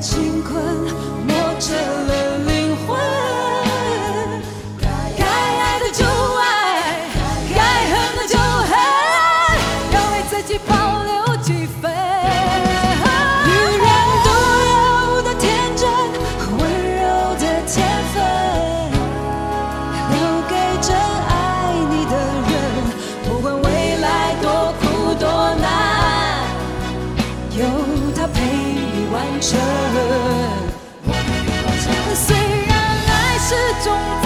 情困磨折了灵魂，该爱的就爱，该恨的就恨，要为自己保留几分。女人独有的天真和温柔的天分，留给真爱你的人，不管未来多苦多难，有他陪你完成。虽然爱是种